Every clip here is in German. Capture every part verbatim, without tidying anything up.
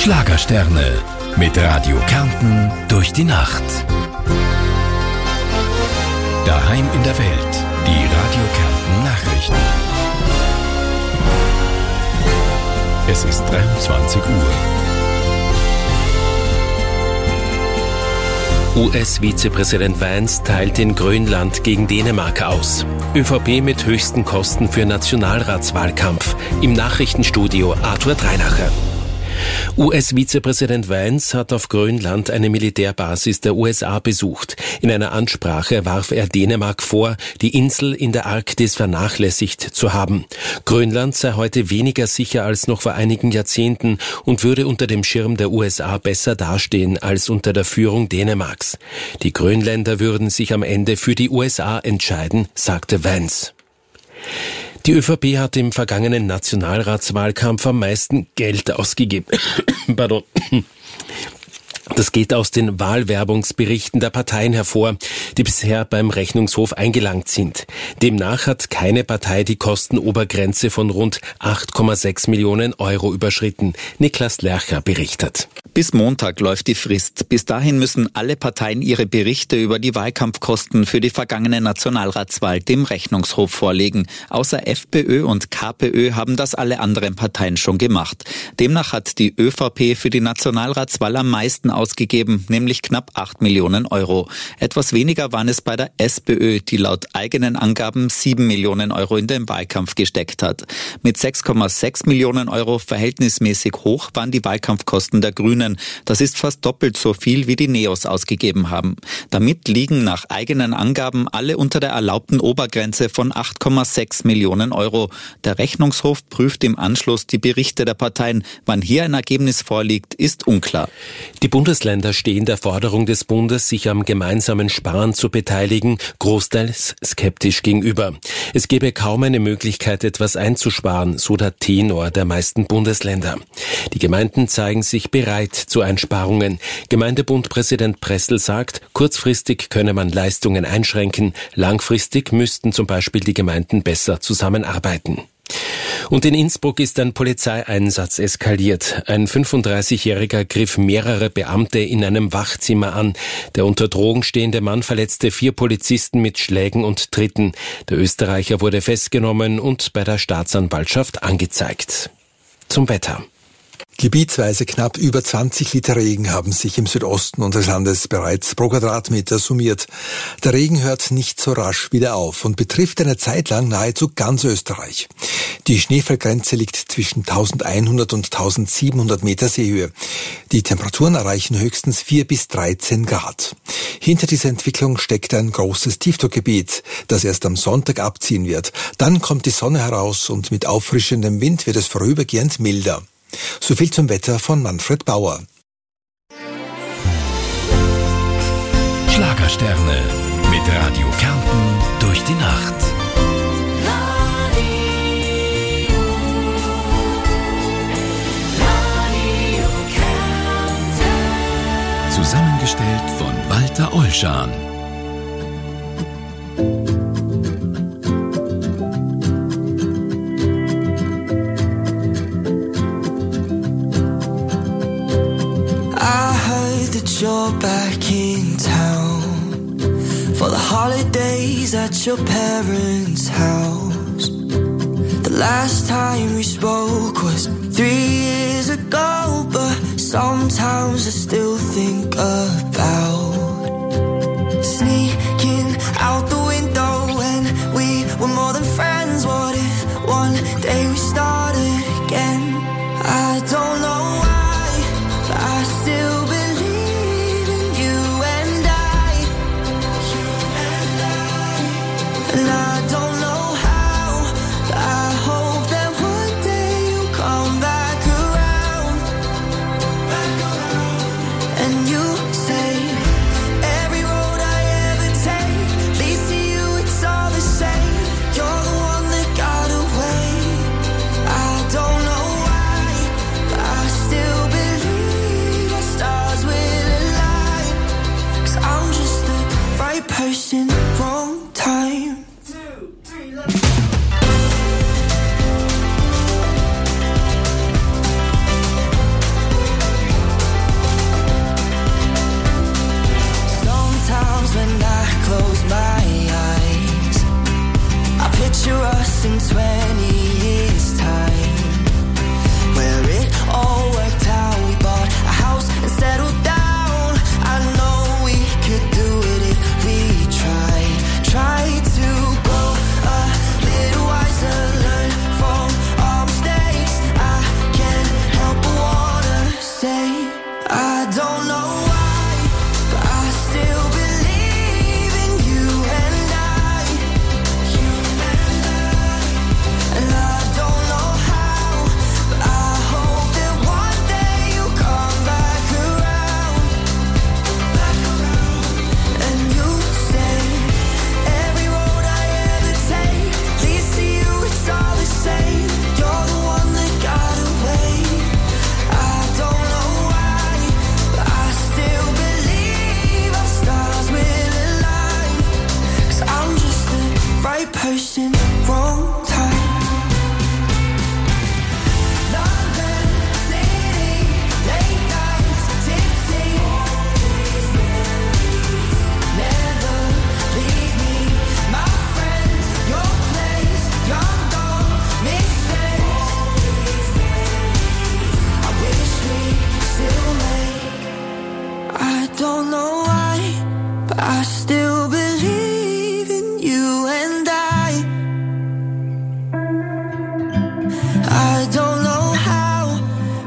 Schlagersterne mit Radio Kärnten durch die Nacht. Daheim in der Welt, die Radio Kärnten Nachrichten. Es ist dreiundzwanzig Uhr. U S-Vizepräsident Vance teilt in Grönland gegen Dänemark aus. ÖVP mit höchsten Kosten für Nationalratswahlkampf. Im Nachrichtenstudio Arthur Dreinacher. U S-Vizepräsident Vance hat auf Grönland eine Militärbasis der U S A besucht. In einer Ansprache warf er Dänemark vor, die Insel in der Arktis vernachlässigt zu haben. Grönland sei heute weniger sicher als noch vor einigen Jahrzehnten und würde unter dem Schirm der U S A besser dastehen als unter der Führung Dänemarks. Die Grönländer würden sich am Ende für die U S A entscheiden, sagte Vance. Die ÖVP hat im vergangenen Nationalratswahlkampf am meisten Geld ausgegeben. Pardon. Das geht aus den Wahlwerbungsberichten der Parteien hervor, die bisher beim Rechnungshof eingelangt sind. Demnach hat keine Partei die Kostenobergrenze von rund acht Komma sechs Millionen Euro überschritten. Niklas Lercher berichtet. Bis Montag läuft die Frist. Bis dahin müssen alle Parteien ihre Berichte über die Wahlkampfkosten für die vergangene Nationalratswahl dem Rechnungshof vorlegen. Außer FPÖ und KPÖ haben das alle anderen Parteien schon gemacht. Demnach hat die ÖVP für die Nationalratswahl am meisten ausgegeben, nämlich knapp acht Millionen Euro. Etwas weniger waren es bei der SPÖ, die laut eigenen Angaben sieben Millionen Euro in den Wahlkampf gesteckt hat. Mit sechs Komma sechs Millionen Euro verhältnismäßig hoch waren die Wahlkampfkosten der Grünen. Das ist fast doppelt so viel, wie die Neos ausgegeben haben. Damit liegen nach eigenen Angaben alle unter der erlaubten Obergrenze von acht Komma sechs Millionen Euro. Der Rechnungshof prüft im Anschluss die Berichte der Parteien. Wann hier ein Ergebnis vorliegt, ist unklar. Die Bundesländer stehen der Forderung des Bundes, sich am gemeinsamen Sparen zu beteiligen, großteils skeptisch gegenüber. Es gäbe kaum eine Möglichkeit, etwas einzusparen, so der Tenor der meisten Bundesländer. Die Gemeinden zeigen sich bereit zu Einsparungen. Gemeindebundpräsident Pressel sagt, kurzfristig könne man Leistungen einschränken, langfristig müssten zum Beispiel die Gemeinden besser zusammenarbeiten. Und in Innsbruck ist ein Polizeieinsatz eskaliert. Ein fünfunddreißigjähriger griff mehrere Beamte in einem Wachzimmer an. Der unter Drogen stehende Mann verletzte vier Polizisten mit Schlägen und Tritten. Der Österreicher wurde festgenommen und bei der Staatsanwaltschaft angezeigt. Zum Wetter. Gebietsweise knapp über zwanzig Liter Regen haben sich im Südosten unseres Landes bereits pro Quadratmeter summiert. Der Regen hört nicht so rasch wieder auf und betrifft eine Zeit lang nahezu ganz Österreich. Die Schneefallgrenze liegt zwischen eintausendeinhundert und eintausendsiebenhundert Meter Seehöhe. Die Temperaturen erreichen höchstens vier bis dreizehn Grad. Hinter dieser Entwicklung steckt ein großes Tiefdruckgebiet, das erst am Sonntag abziehen wird. Dann kommt die Sonne heraus und mit auffrischendem Wind wird es vorübergehend milder. So viel zum Wetter von Manfred Bauer. Schlagersterne mit Radio Kärnten durch die Nacht. Radio, Radio Kärnten. Zusammengestellt von Walter Olschan. You're back in town for the holidays at your parents' house. The last time we spoke was three years ago, but sometimes I still think about sneaking out the window when we were more than friends. What if one day we started again? I don't know why, but I still believe. And I don't know how, but I hope that one day you'll come back around, back around. And you say every road I ever take leads to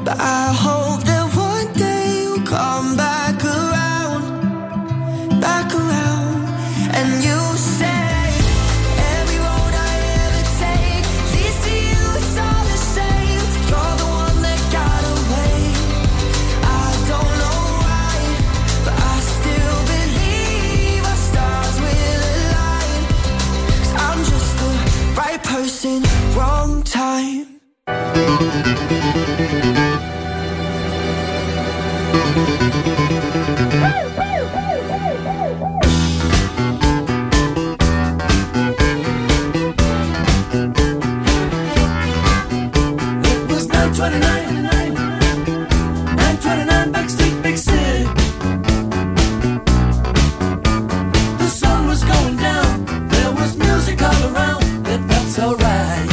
but I hope that one day you'll come back around, back around, and you'll say every road I ever take leads to you, it's all the same. You're the one that got away. I don't know why, but I still believe our stars will align. 'Cause I'm just the right person, wrong time. It was nine twenty-nine, nine twenty-nine Backstreet Big City. The sun was going down, there was music all around, it felt so right.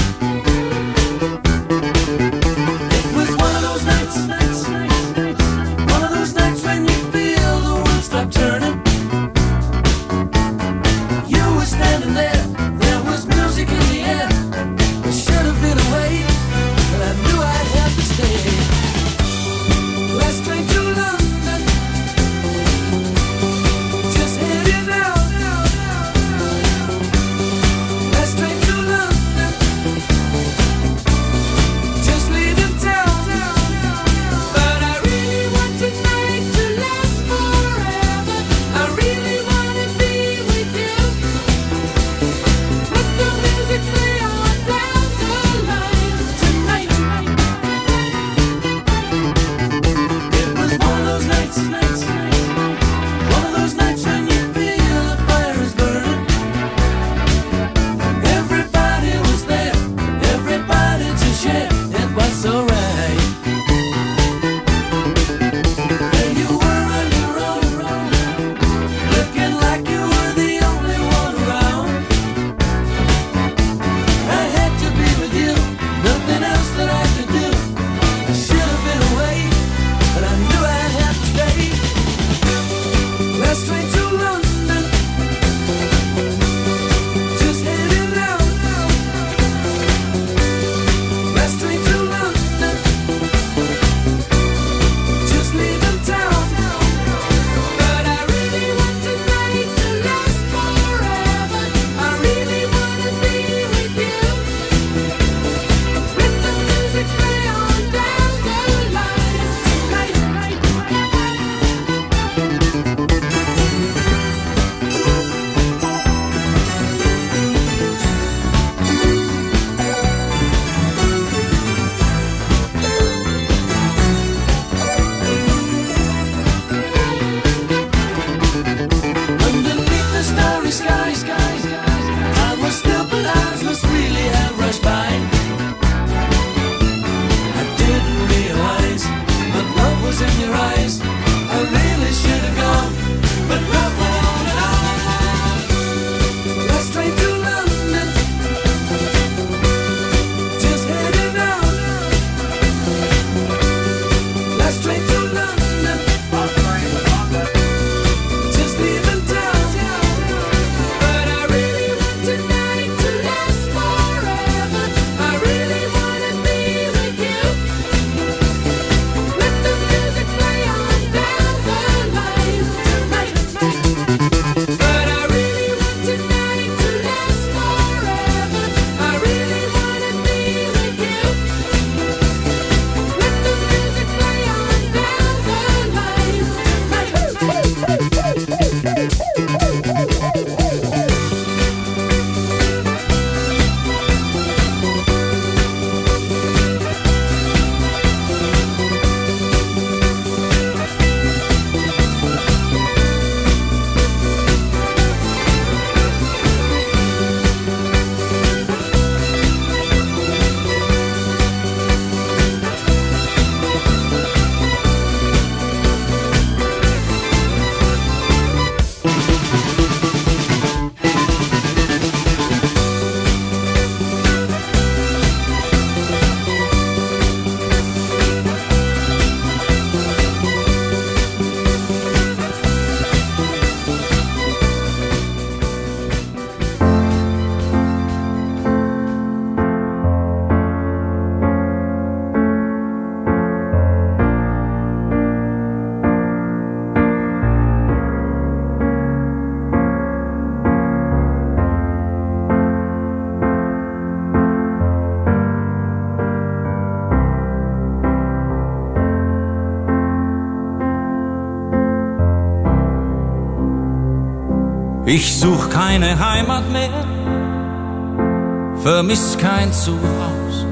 It was one of those nights, one of those nights when you feel the world stop turning. You were standing there, there was music in the air. It should have been away, but I knew I'd have to stay. Ich such keine Heimat mehr, vermiss kein Zuhause,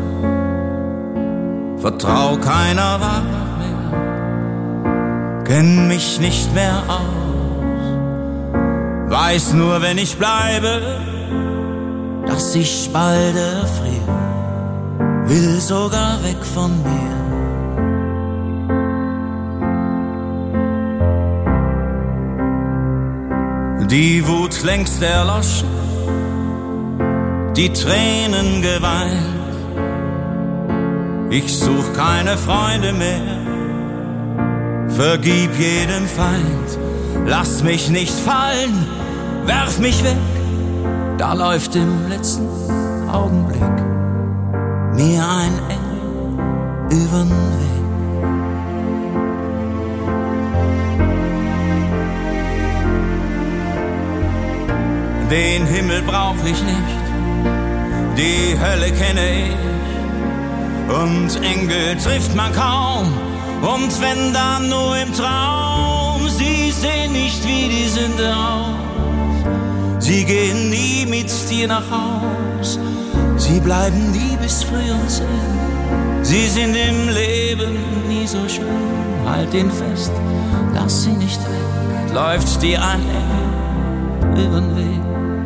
vertrau keiner Wahrheit mehr, kenn mich nicht mehr aus, weiß nur, wenn ich bleibe, dass ich bald erfriere, will sogar weg von mir. Die Wut längst erloschen, die Tränen geweint. Ich such keine Freunde mehr, vergib jedem Feind. Lass mich nicht fallen, werf mich weg. Da läuft im letzten Augenblick mir ein Engel übern Weg. Den Himmel brauch ich nicht, die Hölle kenne ich, und Engel trifft man kaum, und wenn dann nur im Traum. Sie sehen nicht wie die Sünde aus, sie gehen nie mit dir nach Haus, sie bleiben nie bis früh um zehn, sie sind im Leben nie so schön. Halt ihn fest, lass sie nicht weg, läuft dir ein Engel übern Weg.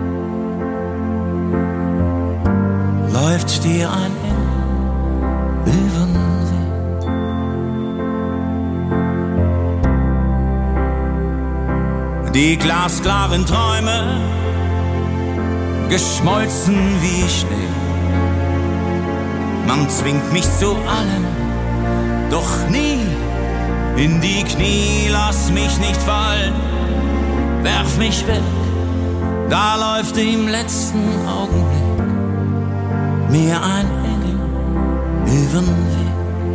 Läuft dir ein Engel übern Weg. Die glasklaren Träume, geschmolzen wie Schnee. Man zwingt mich zu allem, doch nie in die Knie. Lass mich nicht fallen, werf mich weg. Da läuft im letzten Augenblick mir ein Engel übern Weg.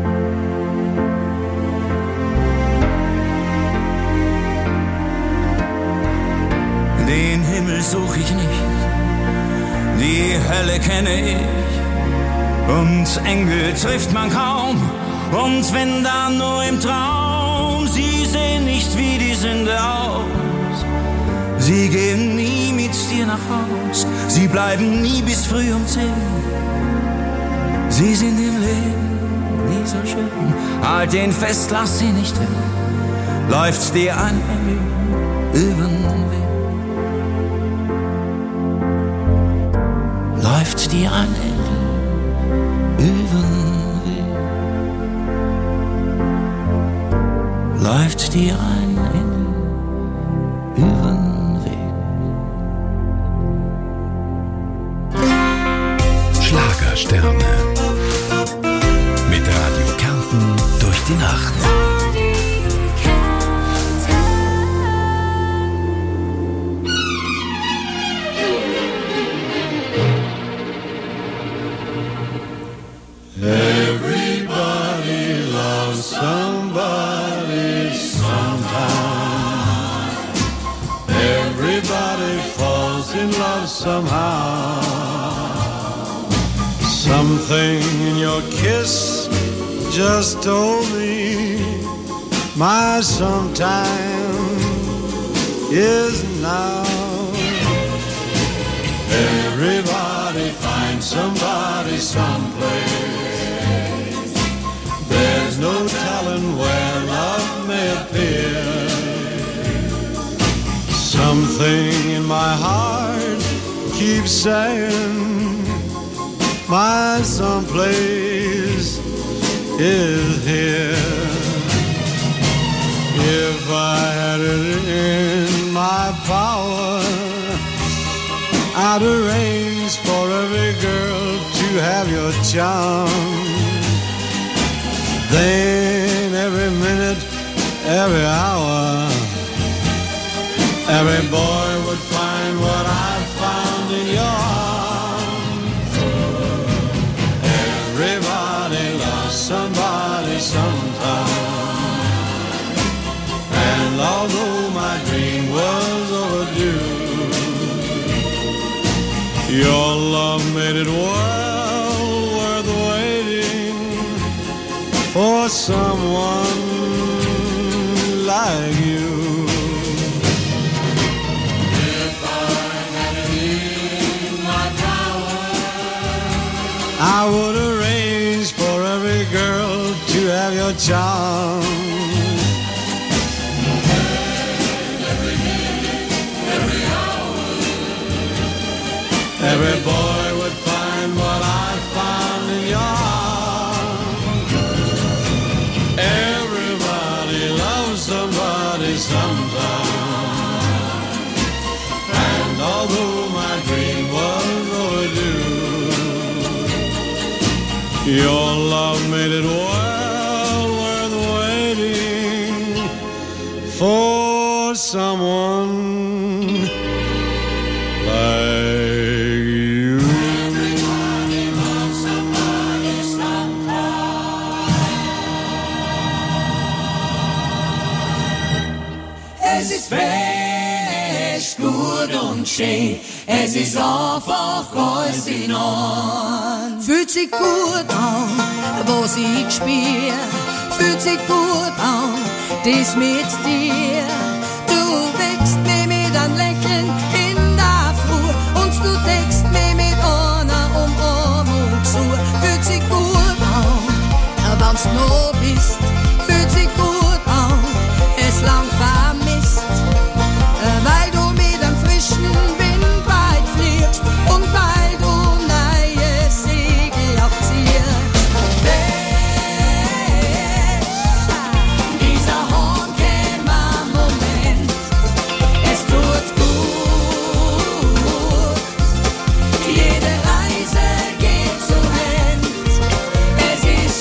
Den Himmel such ich nicht, die Hölle kenne ich, und Engel trifft man kaum, und wenn dann nur im Traum. Sie sehen nicht wie die Sünde aus, sie gehen nie mit dir nach Haus, sie bleiben nie bis früh um zehn. Sie sind im Leben nie so schön, halt den fest, lass sie nicht weg. Läuft dir ein Engel übern Weg. Läuft dir ein Engel übern Weg. Läuft dir ein Engel übern Weg. Schlagersterne. Mit Radio Kärnten durch die Nacht. Everybody loves somebody sometime. Everybody falls in love somehow. Something in your kiss just told me my sometime is now. Everybody finds somebody someplace. There's no telling where love may appear. Something in my heart keeps saying my someplace is here. If I had it in my power, I'd arrange for every girl to have your charm. Then every minute, every hour, every boy would find what I found in your arms. Everybody loves somebody sometime. And although my dream was overdue, your love made it well worth waiting for someone like you. If I would arrange for every girl to have your charm. Every minute, every hour, every boy would find what I found in your arms. Everybody loves somebody sometime, and although my dream was overdue, your love made it well worth waiting for someone like you. Everybody loves somebody sometime. Es ist fest, gut und schön. Es ist einfach alles in Ordnung. Fühlt sich gut an, was ich spür. Fühlt sich gut an, das mit dir. Du wächst mir mit einem Lächeln in der Früh und du deckst mir mit einer Umarmung zu. Fühlt sich gut an, wenn's noch bist. Fühlt sich gut an, es lang vermisst, weil du mit einem frischen Wind weit fliegst und weil du neue Segel aufziehst. Fest, dieser Horn kennt man Moment, es tut gut, jede Reise geht zu End, es ist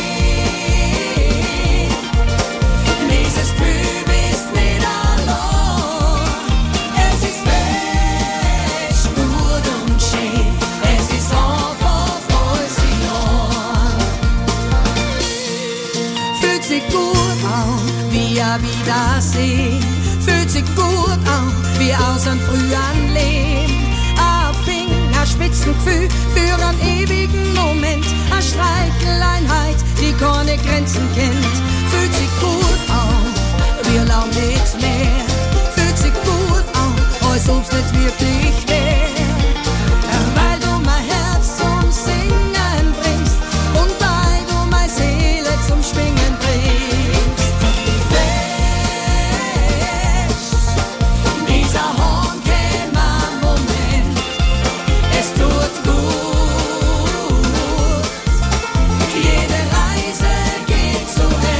schön, dieses Gefühl bist nicht allein, es ist fest, gut und schön, es ist einfach alles in Ordnung. Fühlt sich gut an, wie ein Wiedersehen, fühlt sich gut an, wie aus einem frühen Leben, ein Fingerspitzengefühl für einen ewigen Moment, eine Streicheleinheit, die keine Grenzen kennt, fühlt sich gut an, wir lang nichts mehr, fühlt sich gut an, als ob's nicht wirklich wär, weil du mein Herz zum Singen bringst und weil du meine Seele zum Schwingen bringst. Fest, dieser Horn kennt man Moment, es tut gut, jede Reise geht zu Ende.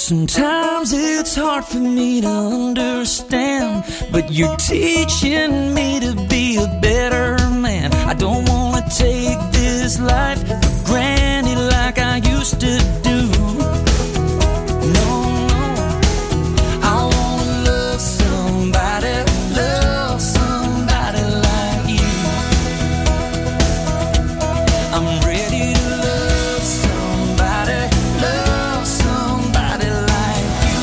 Sometimes it's hard for me to understand, but you're teaching me to be a better man. I don't wanna take this life for granted like I used to do. No, no, I wanna love somebody, love somebody like you. I'm ready to love somebody, love somebody like you.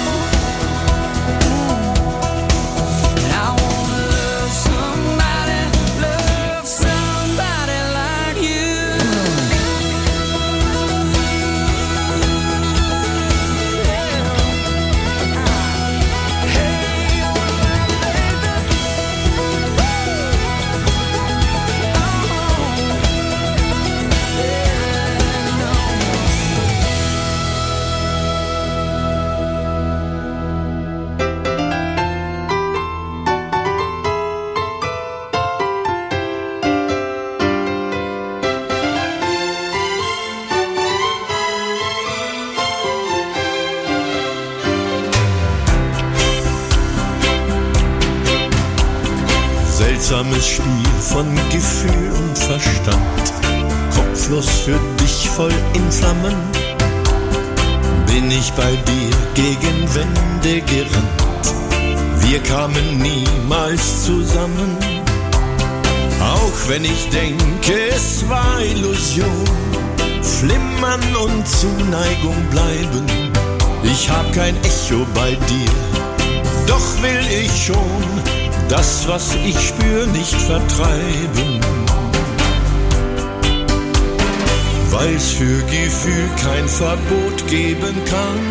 And I wanna love somebody, love somebody like you. Seltsames Spiel von Gefühl und Verstand, kopflos für dich voll in Flammen, bin ich bei dir gegen Wände gerannt. Wir kamen niemals zusammen, auch wenn ich denke, es war Illusion. Flimmern und Zuneigung bleiben, ich hab kein Echo bei dir, doch will ich schon das, was ich spür, nicht vertreiben. Weil's für Gefühl kein Verbot geben kann.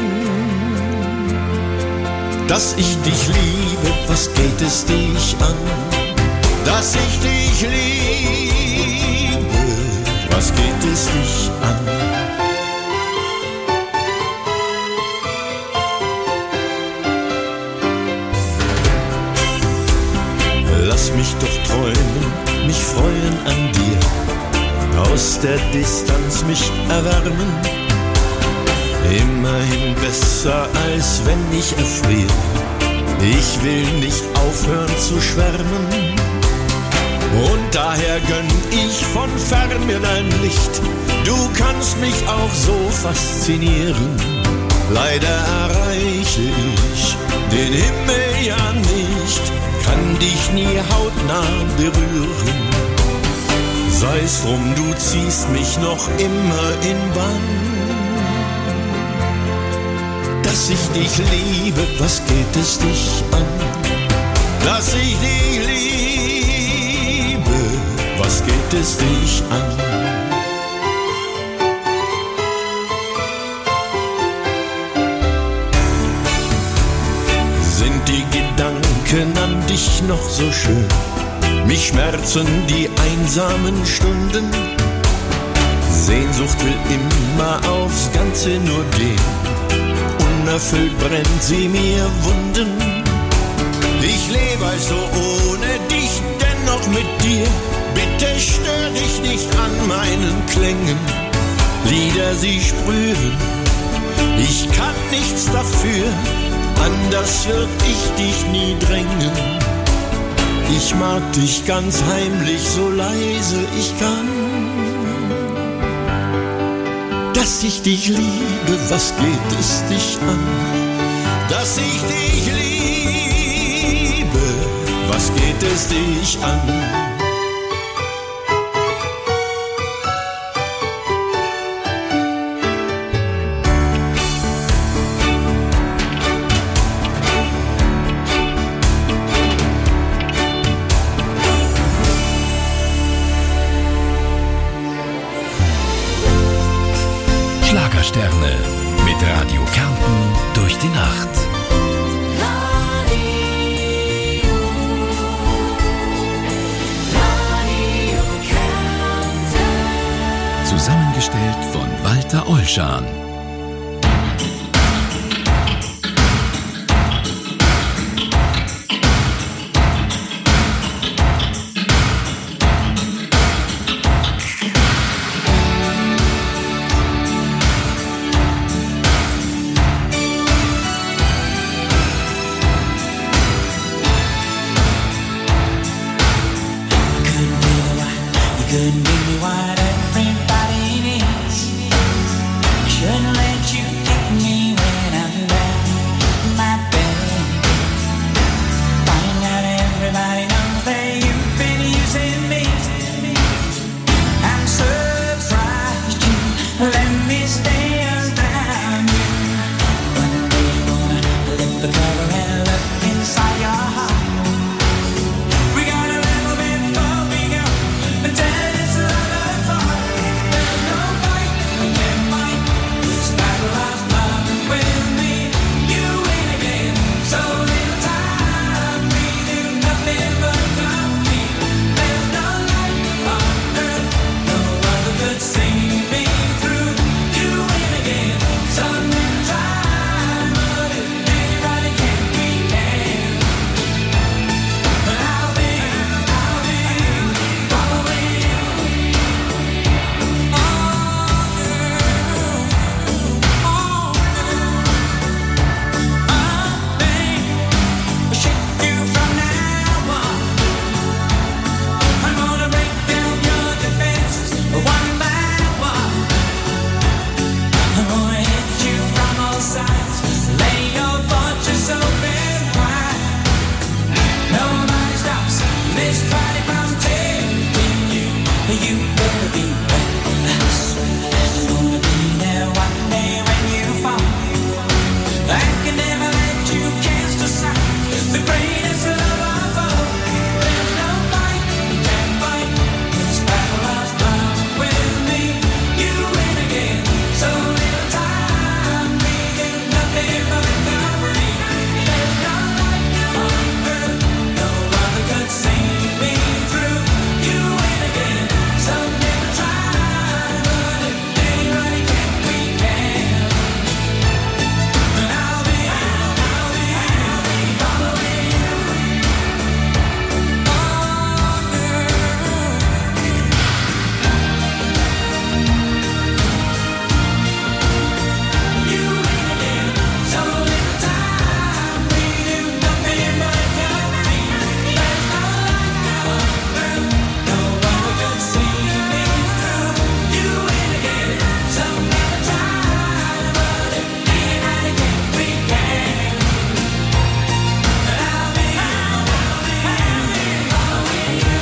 Dass ich dich liebe, was geht es dich an? Dass ich dich liebe, was geht es dich an? Lass mich doch träumen, mich freuen an dir, aus der Distanz mich erwärmen. Immerhin besser, als wenn ich erfriere. Ich will nicht aufhören zu schwärmen. Und daher gönn ich von fern mir dein Licht. Du kannst mich auch so faszinieren. Leider erreiche ich den Himmel ja nicht, kann dich nie hautnah berühren. Sei's drum, du ziehst mich noch immer in Bann. Dass ich dich liebe, was geht es dich an? Dass ich dich liebe, was geht es dich an? Sind die Gedanken an dich noch so schön? Mich schmerzen die einsamen Stunden. Sehnsucht will immer aufs Ganze nur gehen. Unerfüllt brennt sie mir Wunden. Ich lebe also ohne dich, dennoch mit dir. Bitte stör dich nicht an meinen Klängen. Lieder sie sprühen, ich kann nichts dafür. Anders würd ich dich nie drängen. Ich mag dich ganz heimlich, so leise ich kann. Dass ich dich liebe, was geht es dich an? Dass ich dich liebe, was geht es dich an? Schlagersterne mit Radio Kärnten durch die Nacht. Radio, Radio Kärnten. Zusammengestellt von Walter Olschan. stand by me. One day you're gonna lift the cover and look inside your heart. We got a little bit before we go, but then it's love apart. There's no fight, we can't fight this battle of love. With me, you win again. So little time, we do nothing but compete. There's no life on earth, no other could see me through. You win again. So little time, but if anybody can, we can. But I'll be, I'll be following you. Oh, girl, oh, girl. Oh, babe, shake you from now on. I'm gonna break down your defenses one by one. I'm gonna hit you from all sides, lay your fortress open wide. Nobody stops this party from taking you. You better be ready. I swear I'm gonna be there one day when you fall. I can never let you cast aside the greatest love of all. There's no fight, you can't fight this battle of love. With me, you win again. So little time, we do nothing but complete. There's no life on earth, no other could see me through. You win again. So little time, but if anybody can, we can. But I'll be, I'll be, I'll be following you. Oh, girl. You win again. So little time, we do nothing but compete. There's no life on earth, no one could see me through. You win again. So little time, but if anybody can, we can. But I'll be, I'll be, I'll be following you.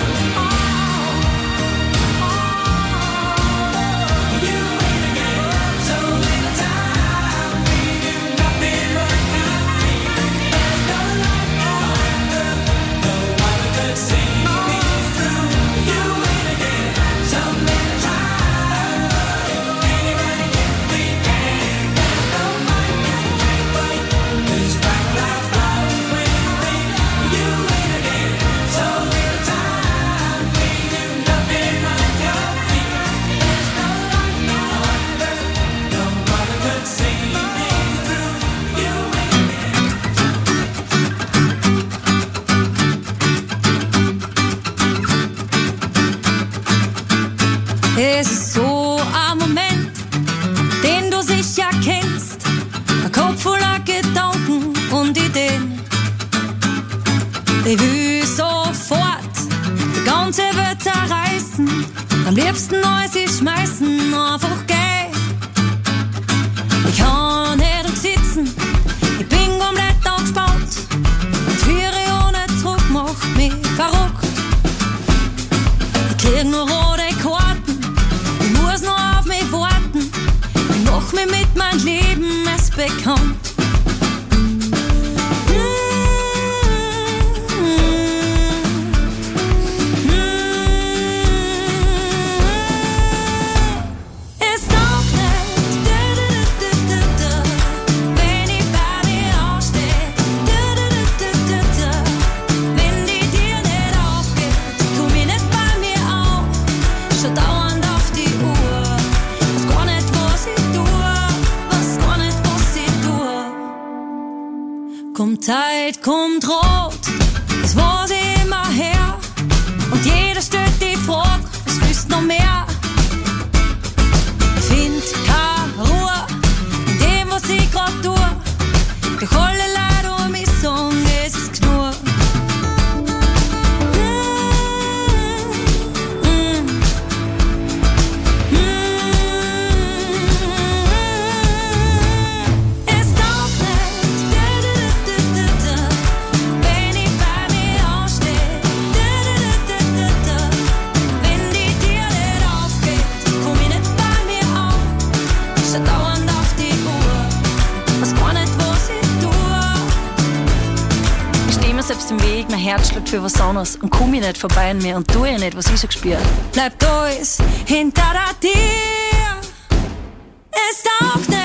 You win again. So little time, we do nothing but compete. There's no life on earth, no one could see me through. You win again. So little time, but if anybody can, we can. There's no fight, we can't fight this battle of love. With me, you win again. So little time, we do nothing but compete. There's no life on earth, no one could see me through. You win again. Es ist so ein Moment, den du sicher kennst. Ein Kopf voller Gedanken und Ideen. Ich will sofort die ganze Welt zerreißen. Am liebsten alles schmeißen, einfach gehen. Ich kann nicht sitzen, ich bin komplett angespannt. Und Führe ohne Druck macht mich verrückt. Ich krieg nur rote Karten, ich muss noch auf mich warten. Ich mach mich mit meinem Leben erst bekannt. Es taugt nicht, wenn ich bei dir aufsteh. Wenn die Tür nicht aufgeht, komm ich nicht bei mir auf. Schau dauernd auf die Uhr, weiß gar nicht, was ich tue, weiß gar nicht, was ich tue. Kommt Zeit, kommt Rot, das weiß ich immer her. Und jeder stellt die Frage, was willst du noch mehr? Ich find keine Ruhe in dem, was ich grad tue. Doch alle Leute um mich sagen, es ist genug. Mm, mm, mm. Es taugt nicht, wenn ich bei mir aufsteh. Wenn die Tür nicht dauernd auf die Uhr, weiß gar nicht, was ich tue. Ich steh mir selbst im Weg, mein Herz schlägt für was anderes und komm ich nicht vorbei an mir und tu ich nicht, was ich so gespür. Bleibt alles hinter der Tür, es taugt nicht.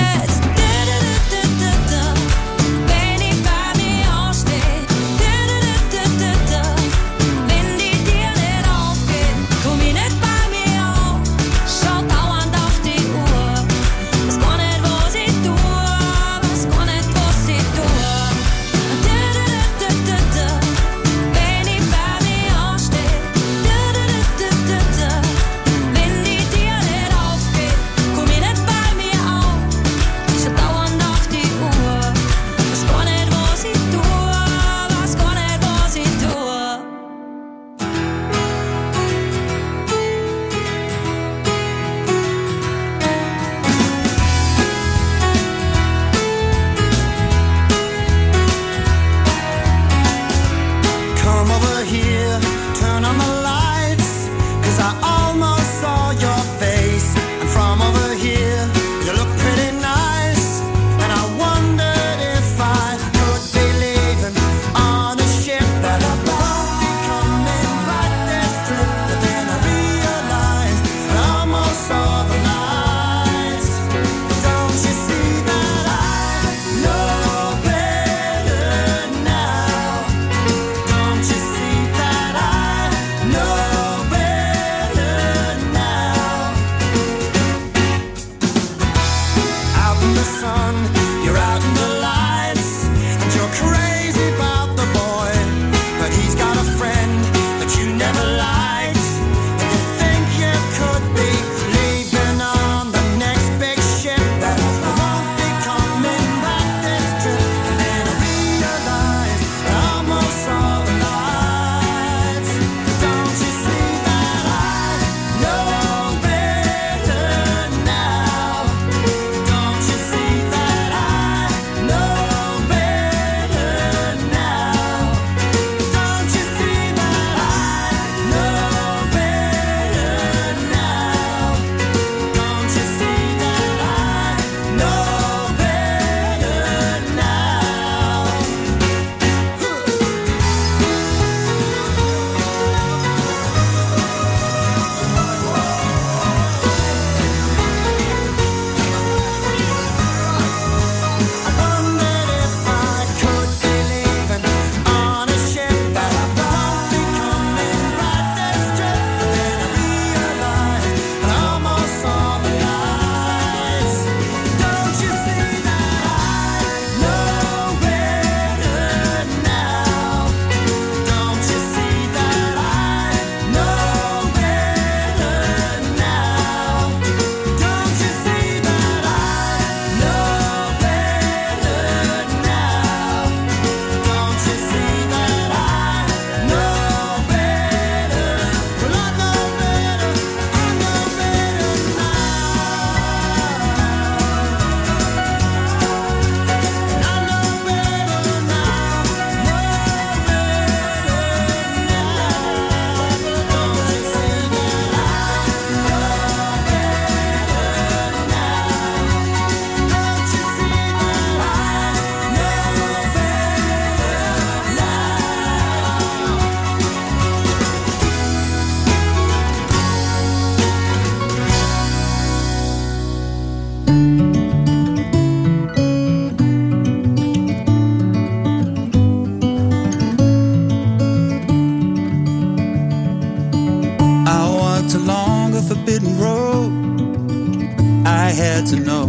had to know,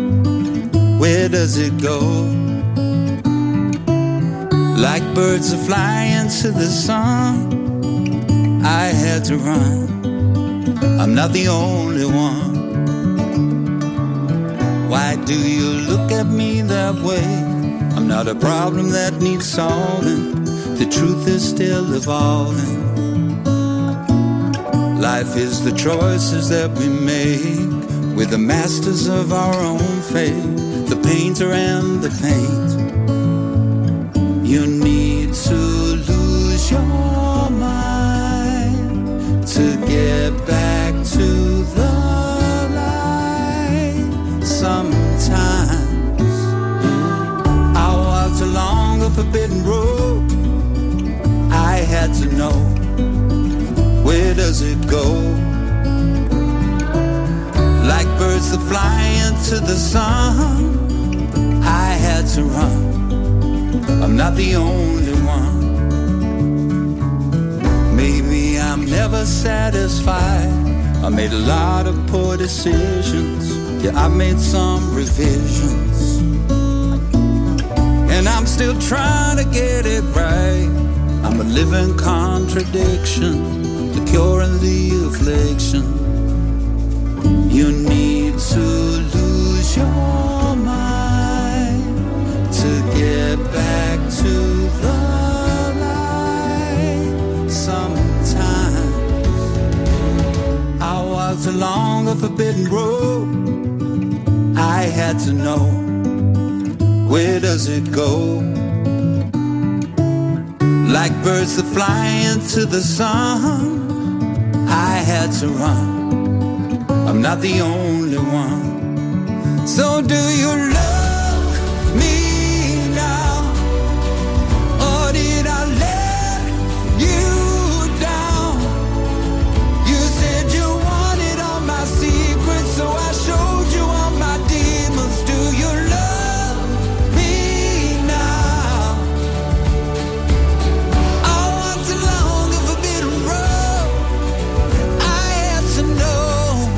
where does it go? Like birds are flying to the sun, I had to run. I'm not the only one. Why do you look at me that way? I'm not a problem that needs solving. The truth is still evolving. Life is the choices that we make. We're the masters of our own fate, the painter and the paint. You need to lose your mind to get back to the light. sometimes. I walked along a forbidden road. I had to know, where does it go? Like birds that fly into the sun, I had to run. I'm not the only one. Maybe I'm never satisfied. I made a lot of poor decisions. Yeah, I made some revisions. And I'm still trying to get it right. I'm a living contradiction, the cure and the affliction. You need to lose your mind to get back to the light. Sometimes I walked along a forbidden road. I had to know, where does it go? Like birds that fly into the sun, I had to run. I'm not the only one. So do you love me now? Or did I let you down? You said you wanted all my secrets, so I showed you all my demons. Do you love me now? I walked along a forbidden road. I had to know,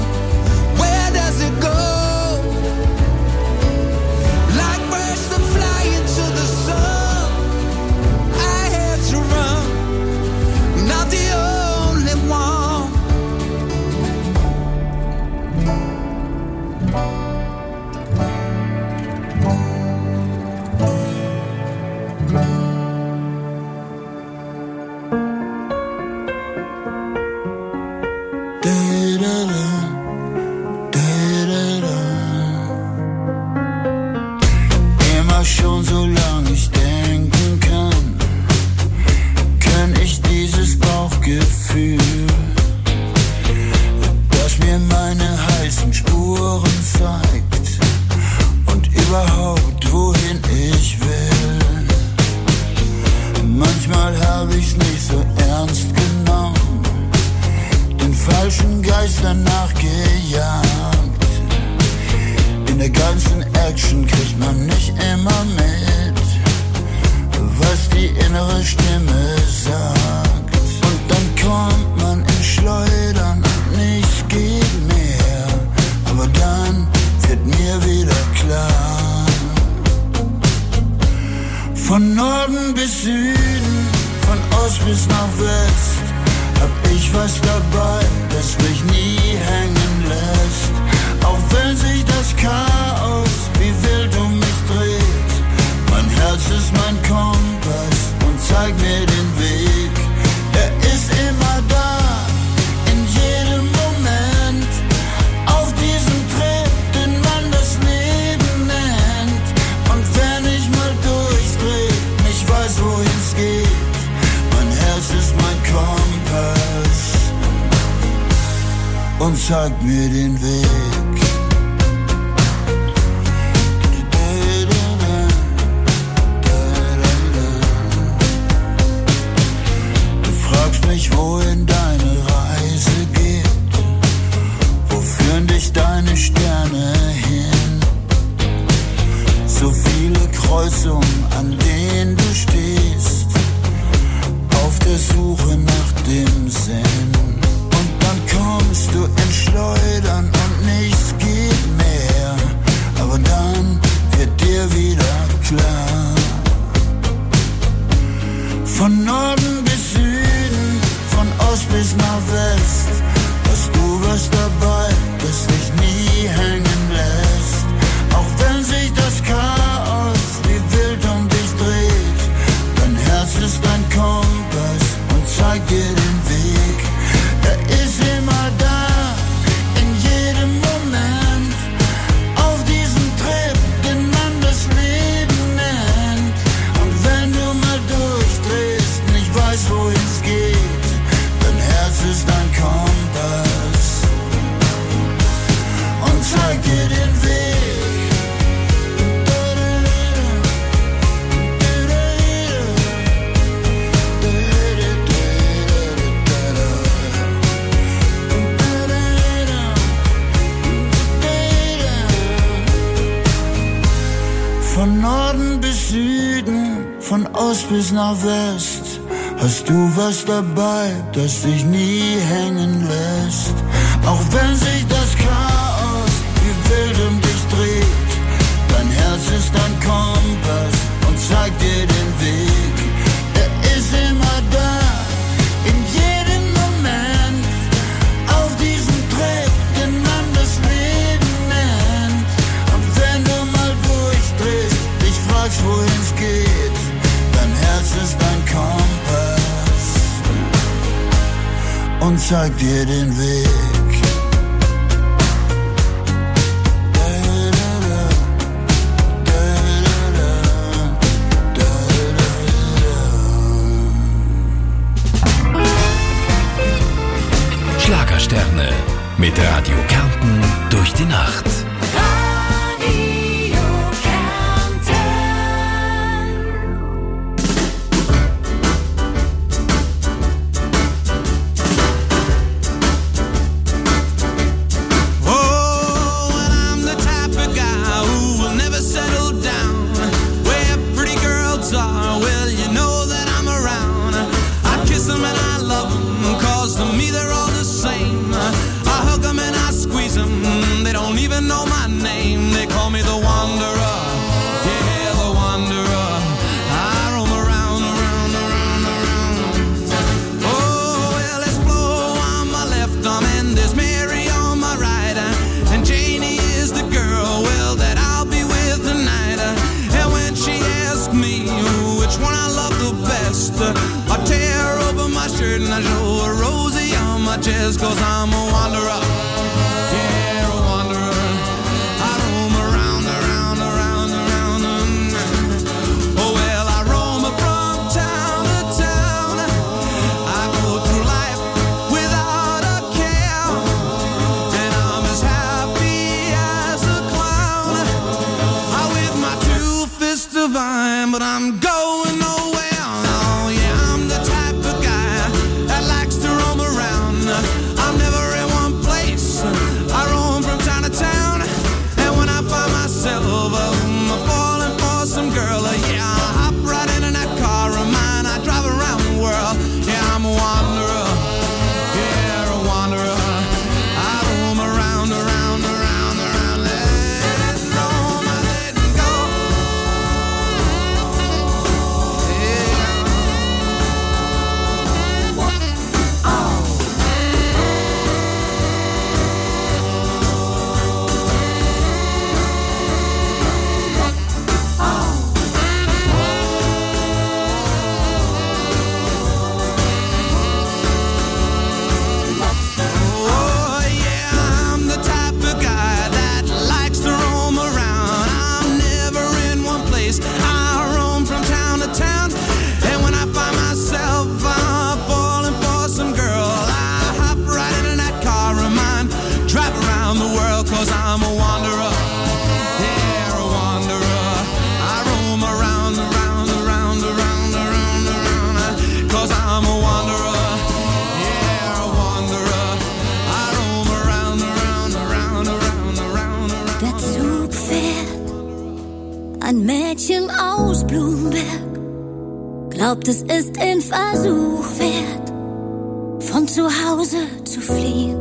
zeig mir den Weg. Du fragst mich, wohin deine Reise geht, wo führen dich deine Sterne hin? So viele Kreuzungen, an denen du stehst, auf der Suche nach dem Sinn. Kommst du in Schleudern und nichts geht mehr, aber dann wird dir wieder klar. Von Norden bis Süden, von Ost bis nach West, hast du was dabei, das dich nie hängen lässt. Auch wenn sich das Chaos wie wild um dich dreht, dein Herz ist dein Kompass und zeigt dir den Weg. Er ist immer da, in jedem Moment, Von Norden bis Süden, von Ost bis nach West, hast du was dabei, das dich nie hängen lässt. Auch wenn sich das Chaos wie wild um dich dreht, dein Herz ist ein Kompass und zeigt dir den Weg. Er ist immer da, in jedem Moment, auf diesem Trip, den man das Leben nennt. Und wenn du mal durchdrehst, dich fragst, wohin's geht, dein Herz ist ein Kompass und zeigt dir den Weg. Schlagersterne mit Radio Kärnten durch die Nacht. Radio Kärnten. Oh, and I'm the type of guy who will never settle down. Where pretty girls are, well, you know that I'm around. I kiss them and I love them, cause to me they're all the same. I hug them and I squeeze them, they don't even know my name. They call me the wanderer, yeah, the wanderer. I roam around, around, around, around. Oh, well, there's Flo on my left arm and there's Mary on my right. And Janie is the girl, well, that I'll be with tonight. And when she asks me which one I love the best, I tear open my shirt and I show her Rosie on my chest, cause I'm a wanderer, yeah, a wanderer. I roam around, around, around, around. Oh, well, I roam from town to town. I go through life without a care, and I'm as happy as a clown. I with my two fists divine, but I'm going nowhere. Oh, yeah, I'm the type of guy that likes to roam around. I'm never in one place, I roam from town to town. And when I find myself um, falling for some girl, uh, yeah, I hop right in that car of mine. I drive around the world, yeah, I'm a wanderer, yeah, a wanderer. I roam around, around, around, around. Let it roam, I let it go. Oh, yeah, I'm the type of guy that likes to roam around. I'm never in one place, I roam from town to town. And when I find myself uh, falling for some girl, I hop right into that car of mine, drive around the world, cause I'm a wanderer, yeah, a wanderer. I roam around, around, around, around, around, around, cause I'm a wanderer, yeah, a wanderer. I roam around, around, around, around, around, around. Der Zug fährt, ein Mädchen aus Blumberg glaubt, es ist ein Versuch wert, von zu Hause zu fliehen.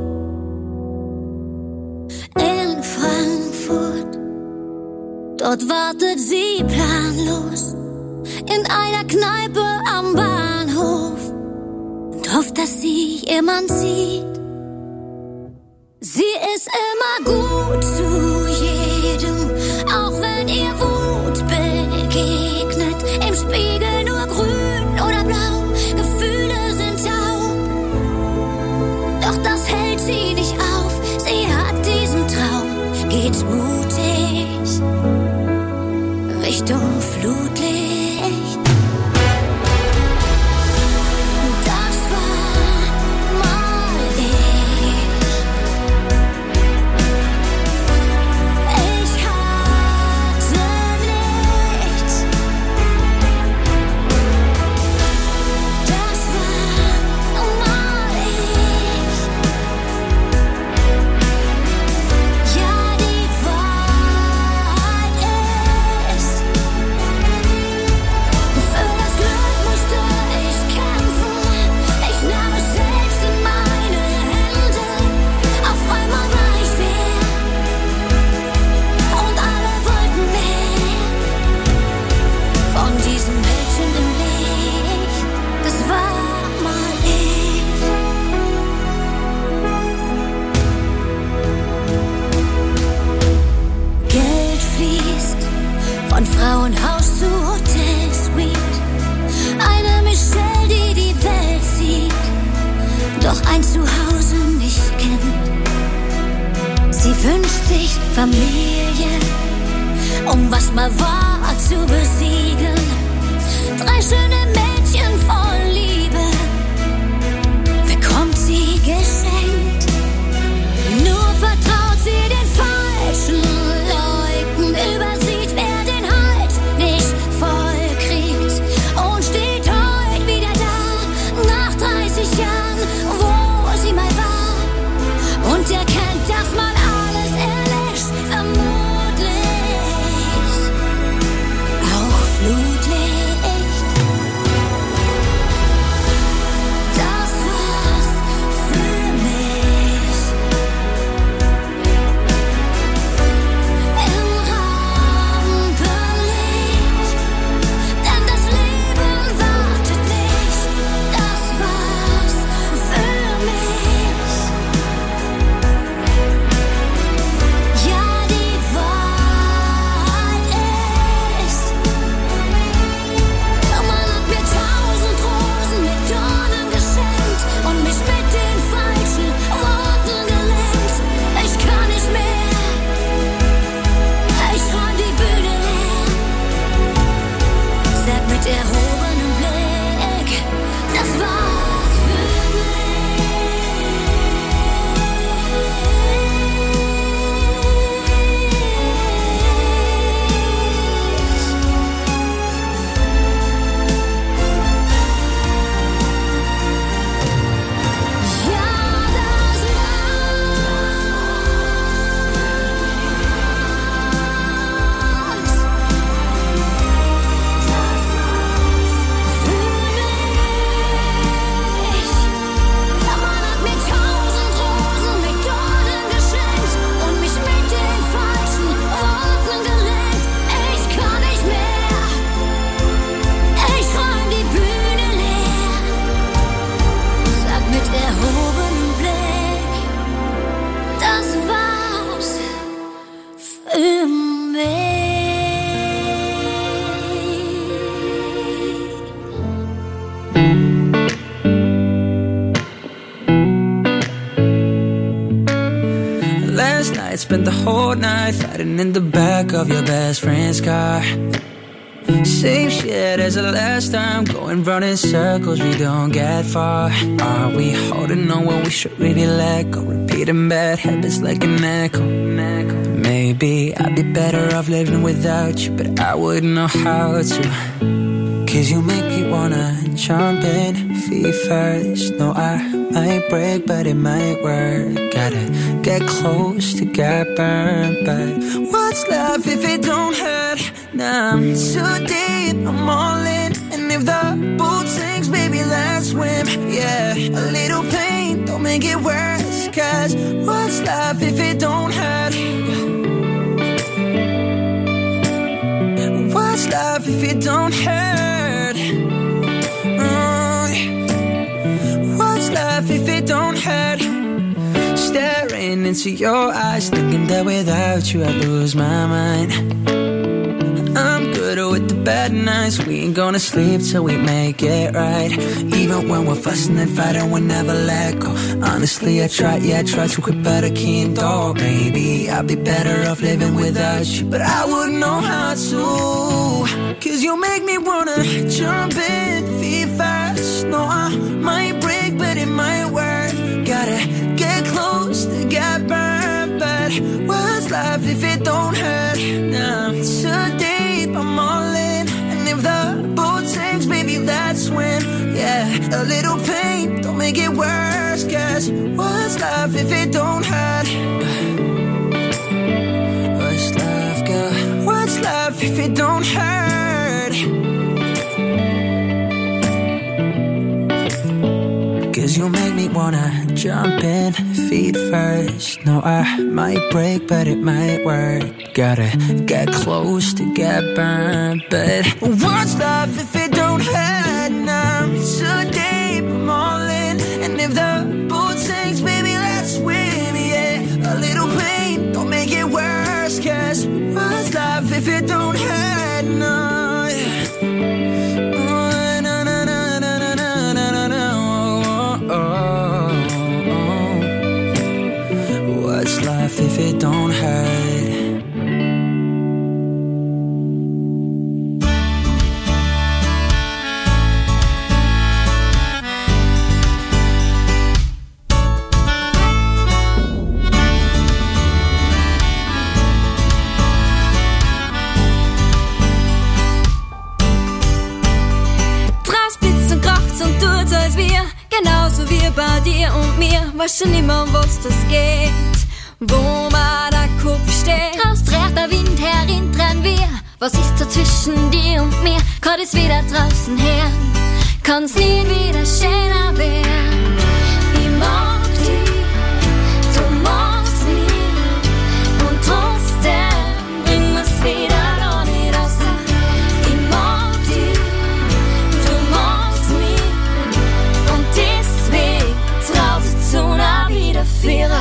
In Frankfurt, dort wartet sie planlos in einer Kneipe am Bahnhof und hofft, dass sie jemand sieht. Sie ist immer gut zu jedem, auch wenn ihr Wut begegnet. Im Spiegel nur grün oder blau, Gefühle sind taub. Doch das hält sie nicht auf, sie hat diesen Traum, geht mutig Richtung Flutlicht. Das war mal ich. Ich hatte nichts. Das war mal ich. Ja, die Wahrheit ist, Von Frauenhaus zu Hotelsuite. Eine Michelle, die die Welt sieht, doch ein Zuhause nicht kennt. Sie wünscht sich Familie, um was mal war zu besiegen. Drei schöne Mädchen voll Liebe bekommt sie geschenkt. Nur vertraut sie den falschen Leuten, übersieht, wer den Halt nicht voll kriegt und steht heute wieder da, nach dreißig Jahren, wo sie mal war, und erkennt, dass man alles erlischt, vermutlich auch Flutlicht. Das war's für mich. Im Rampenlicht, denn das Leben wartet nicht. Das war's für mich. Ja, die Wahrheit ist, man hat mir tausend Rosen mit Dornen geschenkt und mich mit den falschen Worten gelenkt. Ich kann nicht mehr, ich räum die Bühne leer. Sag mit erhobenem Blick, das war's für mich. Ja, das war's für mich. Man hat mir tausend Rosen mit Dornen geschenkt und mich mit den falschen Worten gelenkt. Ich kann nicht mehr, ich räum die Bühne leer. Sag mit erhobenem Blick, das war's für mich. Last night, spent the whole night fighting in the back of your best friend's car. Same shit as the last time, going round in circles, we don't get far. Are we holding on when we should really let go? Repeating bad habits like an echo. Maybe I'd be better off living without you, but I wouldn't know how to. Cause you make me wanna jump in feet first. No, I might break, but it might work. Gotta get close to get burned, but what's love if it don't hurt? Now I'm too deep, I'm all in. And if the boat sinks, baby, let's swim. Yeah, a little pain, don't make it worse. Cause what's love if it don't hurt? What's love if it don't hurt? Mm. What's love if it don't hurt? Staring into your eyes, thinking that without you I'd lose my mind. I'm good with the bad nights, we ain't gonna sleep till we make it right. Even when we're fussing and fighting, we'll never let go. Honestly, I tried, yeah, I tried to quit, but I can't go. Maybe I'd be better off living without you, but I wouldn't know how to. Cause you make me wanna jump in feet first. No, I might break, but it might work. Gotta get close to get burned, but what's life if it don't hurt? Now I'm too deep, I'm all in. And if the boat sinks, baby, let's swim. Yeah, a little pain, don't make it worse. Cause what's life if it don't hurt? What's life, girl? What's life if it don't hurt? Cause you make me wanna jump in feet first. No, I might break, but it might work. Gotta get close to get burned, but what's love if it don't hurt? Now I'm so deep, I'm all in. And if the boat sinks, baby, let's swim, yeah. A little pain, don't make it worse. Cause what's love if it don't hurt? right now. Yeah. Oh, na na na na na na na na. Oh, oh, oh. What's life if it don't hurt? Genauso wie bei dir und mir, weiß schon immer, was das geht. Wo mal der Kopf steht. Draußen dreht der Wind herin, dran wir. Was ist da zwischen dir und mir? Kann es wieder draußen her? Kann's nie wieder schöner werden. Ich mag dich, du magst mich. Und trotzdem bring mir's wieder da nicht raus. Ich mag dich, du magst mich. Und deswegen traut sich zu einer Wiederführer.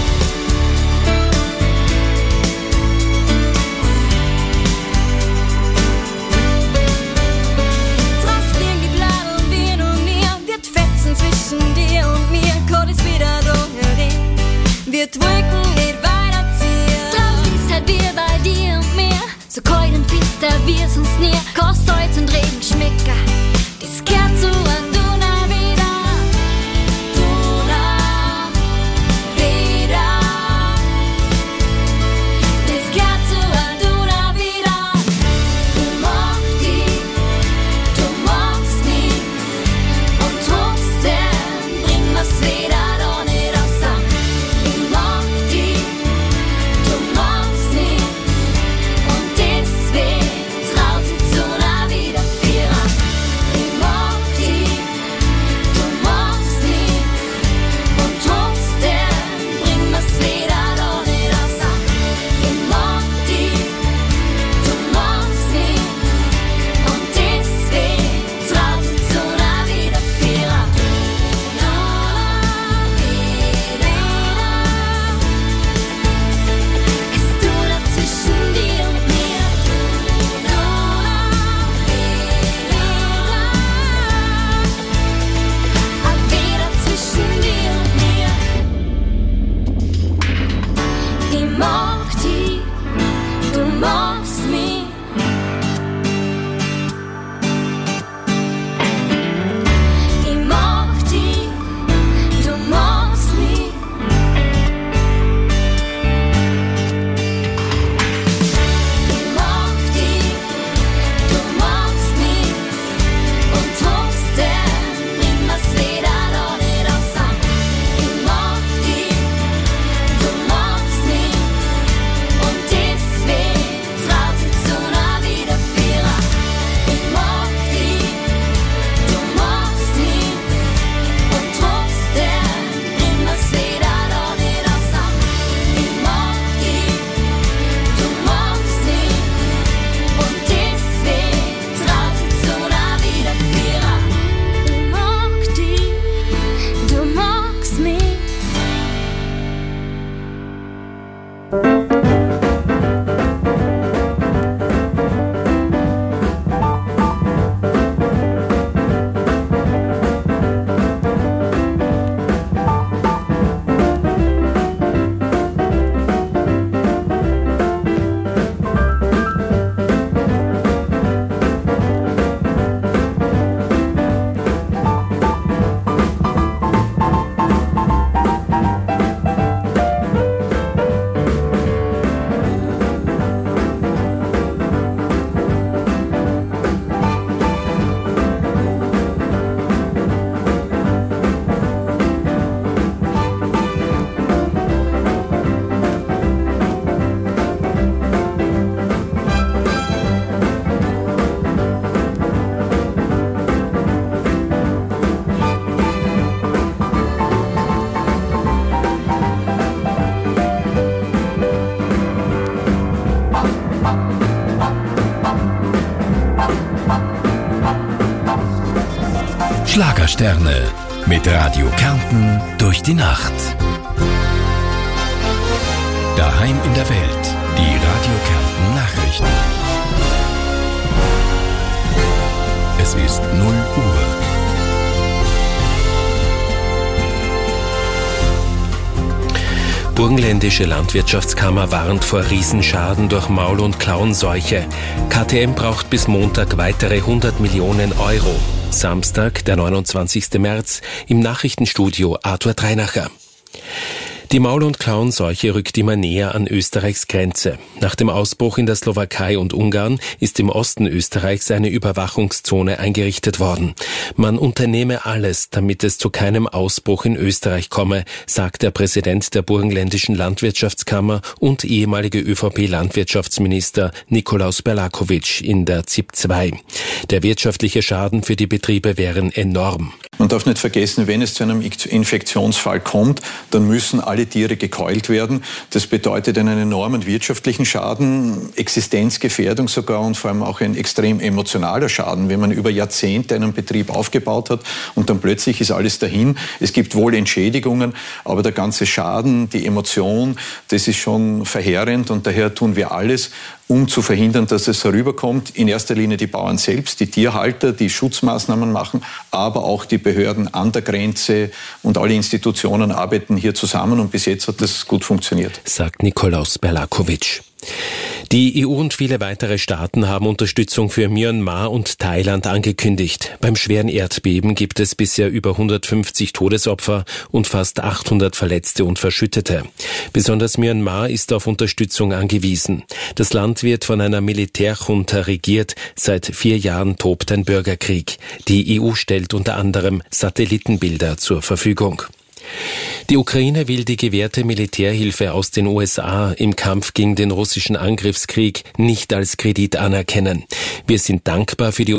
Zwischen dir und mir kann es wieder durchgehen. Wir drücken nicht weiterziehen. Draußen ist halt wir bei dir und mir. So kalt und finster wir sonst nie. Kein Salz und Regen schmecken. Das gehört zu an Duna wieder. Duna wieder. Das gehört zu an Duna wieder. Du magst dich, du magst mich. Und trotzdem bring mir's wieder da nicht raus. Ich mag dich, du magst mich. Und deswegen traut sich zu einer Wiederführer. Ich mag dich, du magst mich. Und trotzdem bring mir's wieder da nicht raus. Ich mag dich, du magst mich. Und deswegen traut sich zu einer Wiederführer. Bist du da zwischen dir und mir? Ab wieder zwischen dir und mir. Ich mag dich, du magst mich. Ich mag dich, du magst mich. Ich mag dich, du magst mich. Und trotzdem bring mir's wieder da nicht raus. Ich mag dich, du magst mich. Und deswegen traut sich zu einer Wiederführer. Ich mag dich, du magst mich. Und trotzdem bring mir's wieder da nicht raus. Ich mag dich, du magst mich. Und deswegen traut sich zu einer Wiederführer. Ich mag dich, du magst mich. Schlagersterne mit Radio Kärnten durch die Nacht. Daheim in der Welt, die Radio Kärnten Nachrichten. ist null Uhr. Burgenländische Landwirtschaftskammer warnt vor Riesenschaden durch Maul- und Klauenseuche. K T M braucht bis Montag weitere hundert Millionen Euro. Samstag, der neunundzwanzigsten März, im Nachrichtenstudio Arthur Dreinacher. Die Maul- und Klauenseuche rückt immer näher an Österreichs Grenze. Nach dem Ausbruch in der Slowakei und Ungarn ist im Osten Österreichs eine Überwachungszone eingerichtet worden. Man unternehme alles, damit es zu keinem Ausbruch in Österreich komme, sagt der Präsident der Burgenländischen Landwirtschaftskammer und ehemalige ÖVP-Landwirtschaftsminister Nikolaus Berlakovic in der Z I P zwei. Der wirtschaftliche Schaden für die Betriebe wären enorm. Man darf nicht vergessen, wenn es zu einem Infektionsfall kommt, dann müssen alle Tiere gekeult werden. Das bedeutet einen enormen wirtschaftlichen Schaden, Existenzgefährdung sogar und vor allem auch ein extrem emotionaler Schaden, wenn man über Jahrzehnte einen Betrieb aufgebaut hat und dann plötzlich ist alles dahin. Es gibt wohl Entschädigungen, aber der ganze Schaden, die Emotion, das ist schon verheerend und daher tun wir alles, um zu verhindern, dass es herüberkommt. In erster Linie die Bauern selbst, die Tierhalter, die Schutzmaßnahmen machen, aber auch die Behörden an der Grenze und alle Institutionen arbeiten hier zusammen und bis jetzt hat das gut funktioniert. Sagt Nikolaus Berlakovic. Die E U und viele weitere Staaten haben Unterstützung für Myanmar und Thailand angekündigt. Beim schweren Erdbeben gibt es bisher über hundertfünfzig Todesopfer und fast achthundert Verletzte und Verschüttete. Besonders Myanmar ist auf Unterstützung angewiesen. Das Land wird von einer Militärjunta regiert. Seit vier Jahren tobt ein Bürgerkrieg. Die E U stellt unter anderem Satellitenbilder zur Verfügung. Die Ukraine will die gewährte Militärhilfe aus den U S A im Kampf gegen den russischen Angriffskrieg nicht als Kredit anerkennen. Wir sind dankbar für die